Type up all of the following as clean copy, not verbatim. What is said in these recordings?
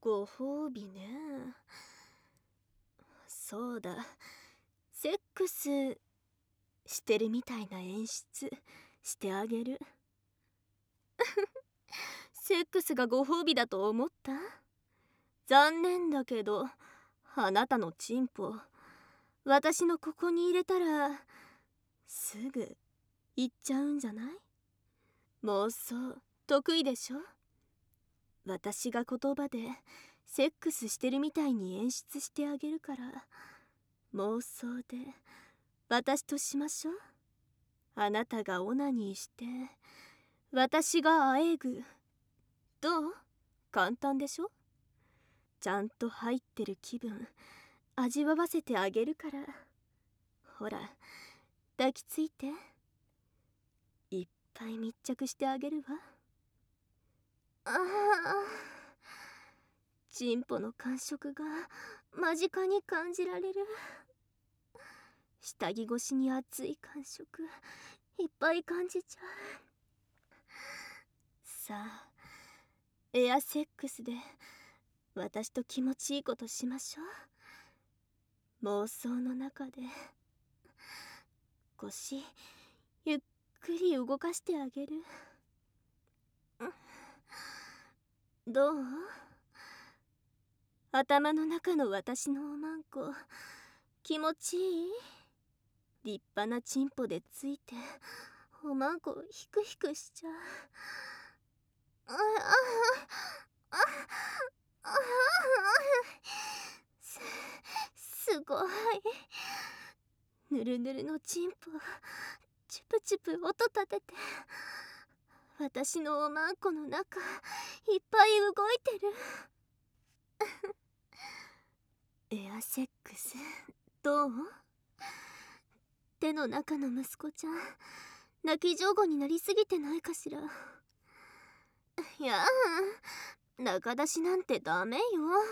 ご褒美ね。そうだ、セックスしてるみたいな演出してあげる。セックスがご褒美だと思った？残念だけど、あなたのチンポ私のここに入れたらすぐ行っちゃうんじゃない？妄想得意でしょ？私が言葉でセックスしてるみたいに演出してあげるから、妄想で私としましょう。あなたがオナニーして私があえぐ。どう？簡単でしょ？ちゃんと入ってる気分味わわせてあげるから。ほら、抱きついて。いっぱい密着してあげるわ。ああ、チンポの感触が間近に感じられる。下着越しに熱い感触いっぱい感じちゃう。さあ、エアセックスで私と気持ちいいことしましょう。妄想の中で腰ゆっくり動かしてあげる。どう？頭の中の私のおまんこ気持ちいい？立派なチンポでついておまんこヒクヒクしちゃう。すごい。ぬるぬるのチンポチュプチュプ音立てて私のおまんこの中いっぱい動いてる。エアセックスどう？手の中の息子ちゃん泣き上手になりすぎてないかしら。いやあ、中出しなんてダメよ。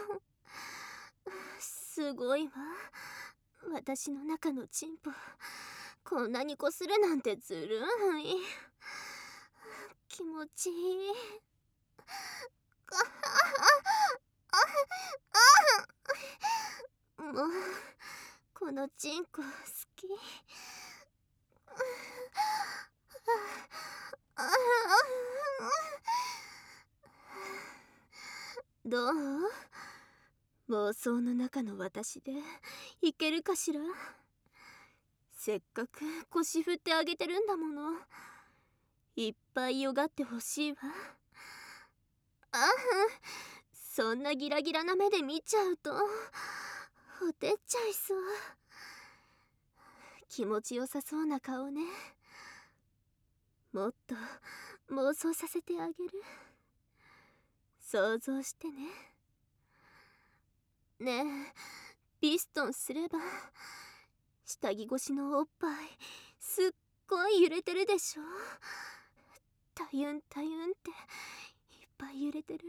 すごいわ。私の中のチンポこんなにこするなんてずるい。気持ちいい。もうこのチンコ好き。どう？妄想の中の私でいけるかしら？せっかく腰振ってあげてるんだもの。いっぱいよがってほしいわ。ああ、そんなギラギラな目で見ちゃうとほてっちゃいそう。気持ちよさそうな顔ね。もっと妄想させてあげる。想像してね。ねえ、ピストンすれば下着越しのおっぱいすっごい揺れてるでしょ。たゆんたゆんっていっぱい揺れてる。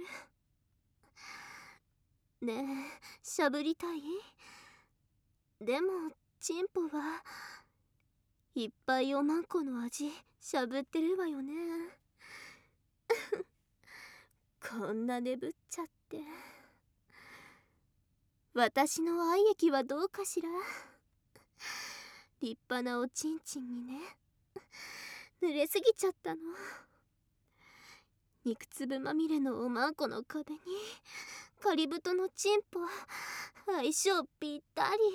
ねえ、しゃぶりたい？でもチンポはいっぱいおまんこの味しゃぶってるわよね。こんなねぶっちゃって。私の愛液はどうかしら？立派なおちんちんにね、濡れすぎちゃったの。肉粒まみれのおまんこの壁にカリブトのチンポ相性ぴったり。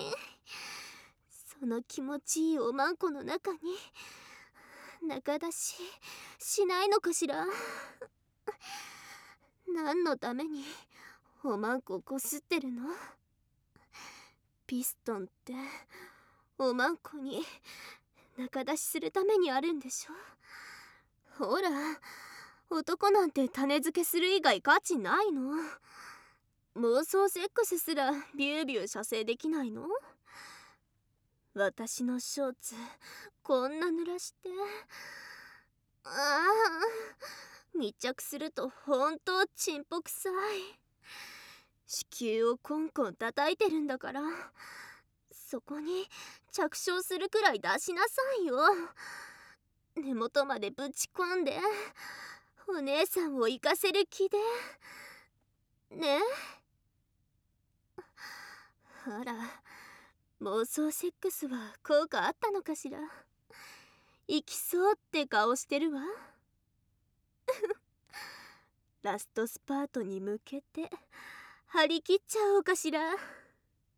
その気持ちいいおまんこの中に中出ししないのかしら？何のためにおまんここすってるの？ピストンっておまんこに中出しするためにあるんでしょ？ほら、男なんて種付けする以外価値ないの？妄想セックスすらビュービュー射精できないの？私のショーツこんな濡らして、ああ、密着するとほんとチンポ臭い。子宮をコンコン叩いてるんだから、そこに着床するくらい出しなさいよ。根元までぶち込んでお姉さんを行かせる気でね。 あら、妄想セックスは効果あったのかしら。行きそうって顔してるわ。ラストスパートに向けて張り切っちゃおうかしら。